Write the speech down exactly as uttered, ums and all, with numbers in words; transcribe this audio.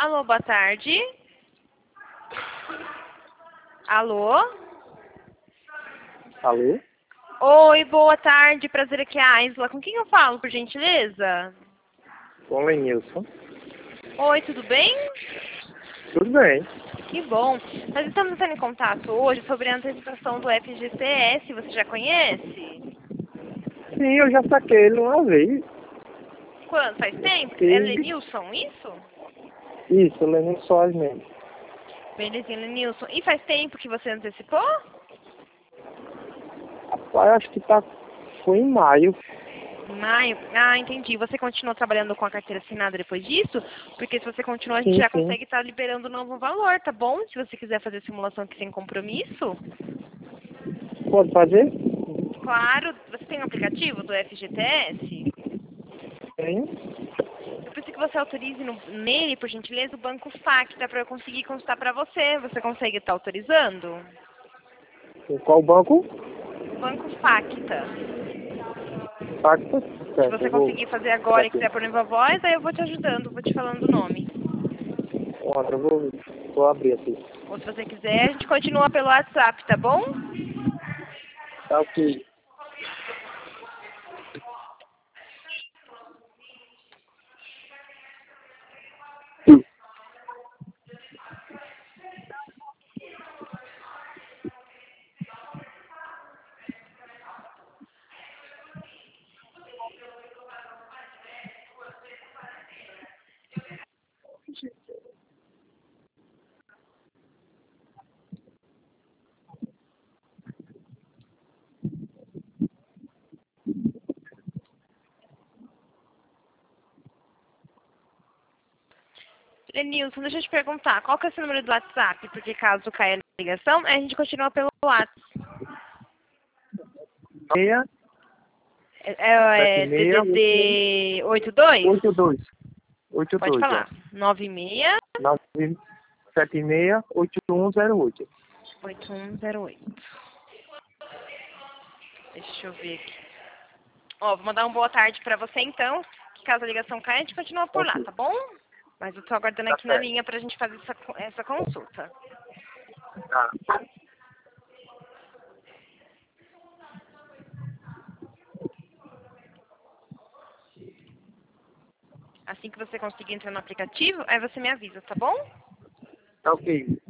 Alô, boa tarde. Alô? Alô? Oi, boa tarde. Prazer aqui é a Isla. Com quem eu falo, por gentileza? Com o Lenilson. Oi, tudo bem? Tudo bem. Que bom. Nós estamos entrando em contato hoje sobre a antecipação do F G T S. Você já conhece? Sim, eu já saquei ele uma vez. Quando? Faz tempo? É E... Lenilson, isso? Isso, Lenilson Soares mesmo. Belezinha, Lenilson. E faz tempo que você antecipou? Rapaz, acho que tá... foi em maio. Em maio? Ah, entendi. Você continuou trabalhando com a carteira assinada depois disso? Porque se você continuar, a gente Sim, já sim. consegue estar liberando o novo valor, tá bom? Se você quiser fazer simulação aqui sem compromisso. Pode fazer? Claro. Você tem um aplicativo do F G T S? Tenho. Eu preciso que você autorize no- nele, por gentileza, o banco Facta para eu conseguir consultar para você. Você consegue estar autorizando? Em qual banco? O banco Facta. Pacta. Se Certo, você eu vou... conseguir fazer Tá agora e aqui. quiser pôr no voz, aí eu vou te ajudando, vou te falando o nome. Outra, eu vou... Vou abrir aqui. Ou se você quiser, a gente continua pelo WhatsApp, tá bom? Tá ok. Lenilson, deixa eu te perguntar, qual que é o seu número do WhatsApp? Porque caso caia a ligação, a gente continua pelo WhatsApp. Meia, É, sete é, é meia, D D D oito dois? oito dois. Oito Pode dois, é. falar. nove seis Nove, sete meia, oito um zero oito. oito um zero oito. Deixa eu ver aqui. Ó, vou mandar uma boa tarde pra você então. Que caso a ligação caia, a gente continua por lá, Ok. tá bom? Mas eu tô aguardando Tá aqui na certo. linha pra gente fazer essa, essa consulta. Tá. Assim que você conseguir entrar no aplicativo, aí você me avisa, tá bom? Tá ok.